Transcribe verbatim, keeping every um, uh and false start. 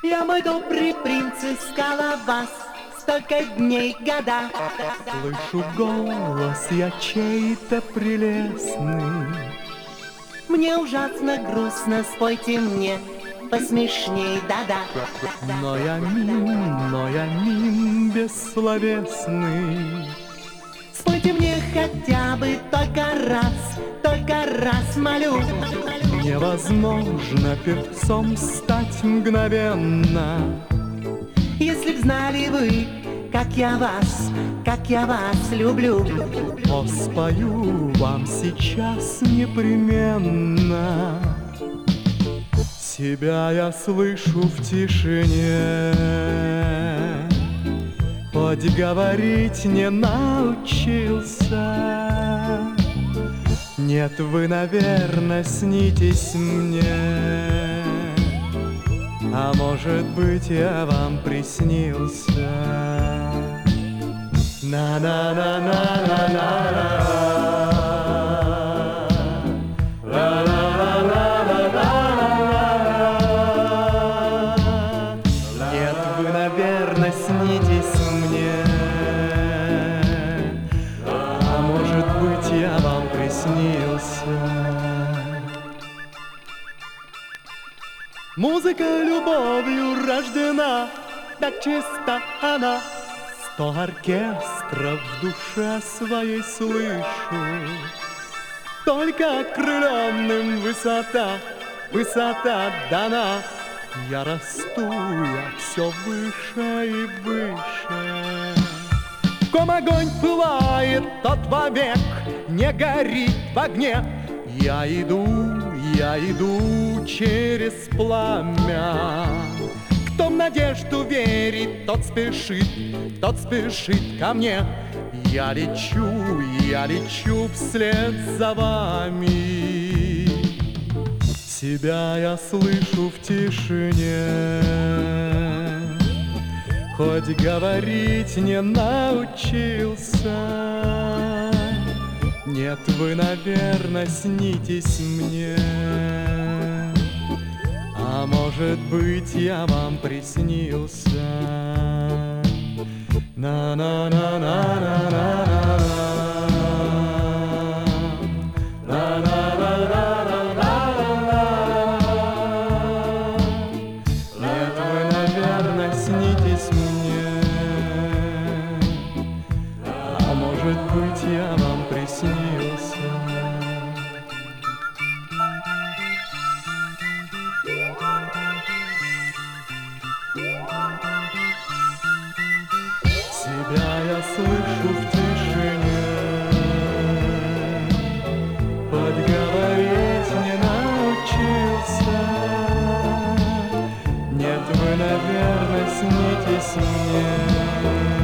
Я, мой добрый принц, искала вас столько дней, года. Слышу голос я чей-то прелестный. Мне ужасно грустно, спойте мне посмешней, да-да. Но я мим, но я мим бессловесный. Спойте мне хотя бы только раз, только раз молю. Невозможно певцом стать мгновенно. Если б знали вы, как я вас, как я вас люблю. О, спою вам сейчас непременно. Себя я слышу в тишине, хоть говорить не научился. Нет, вы, наверное, снитесь мне, а может быть, я вам приснился. На-на-на-на-на-на-на. Нет, вы, наверное, снитесь мне, а может быть, я вам приснился. Музыка любовью рождена, так чиста она. Сто оркестров в душе своей слышу. Только окрыленным высота, высота дана. Я расту, я все выше и выше. В ком огонь пылает, тот вовек не горит в огне. Я иду, я иду через пламя. Кто в надежду верит, тот спешит, тот спешит ко мне. Я лечу, я лечу вслед за вами. Себя я слышу в тишине, хоть говорить не научился. Нет, вы, наверное, снитесь мне, а может быть, я вам приснился. На-на-на-на-на-на-на. Нет, вы, наверное, снитесь мне, а может быть, я вам приснился. Себя я слышу в тишине, хоть говорить не научился. Нет, вы, наверное, снитесь мне.